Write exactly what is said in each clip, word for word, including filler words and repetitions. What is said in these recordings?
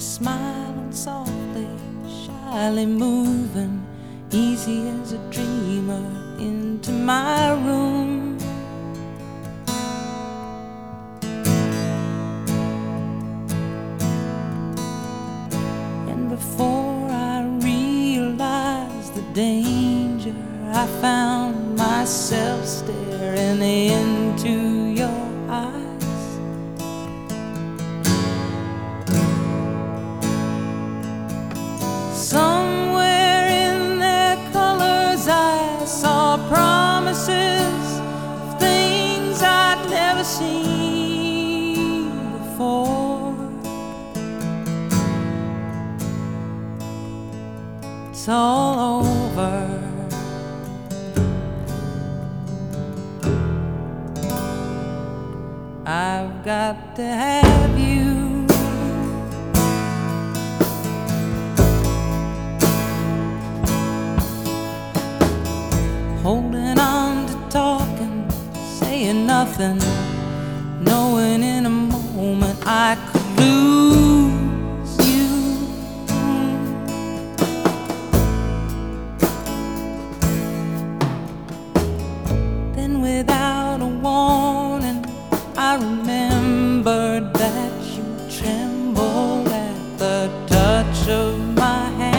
smiling softly, shyly moving, easy as a dreamer, into my room. And before I realized the danger, I found myself staring into your eyes. Somewhere in their colors I saw promises of things I'd never seen before. It's all over. I've got to have you. Holding on to talking, saying nothing, knowing in a moment I could lose you. Then without a warning, I remembered that you trembled at the touch of my hand.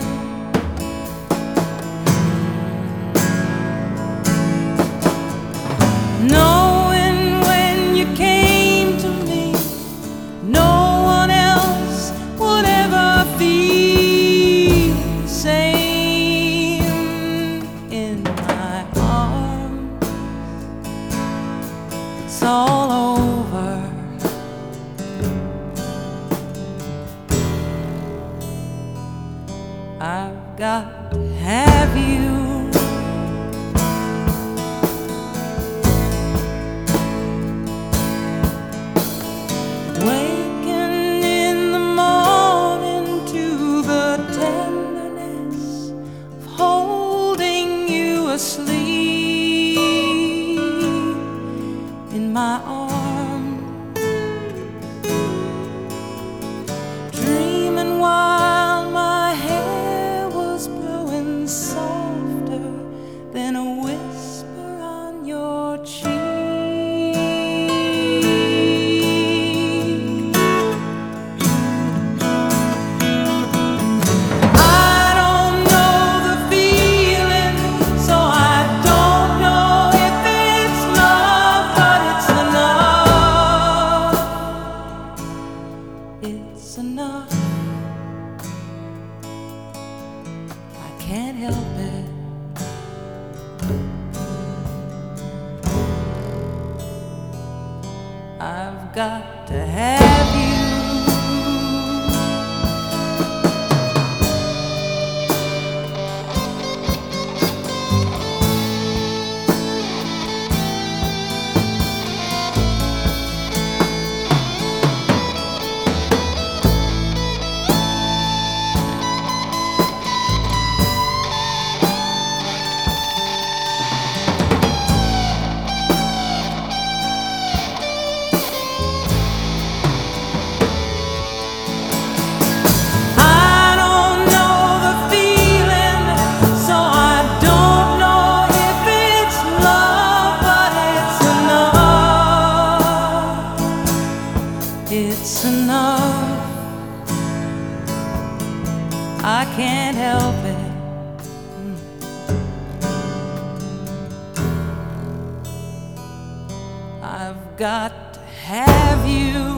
Knowing when you came to me, no one else would ever feel the same in my arms. It's all over. I've got to have you. Waking in the morning to the tenderness of holding you asleep in my arms, dreaming while my hair was blowing softer than a whisper on your cheek. It's enough. I can't help it. I've got to have you. It's enough. I can't help it. I've got to have you.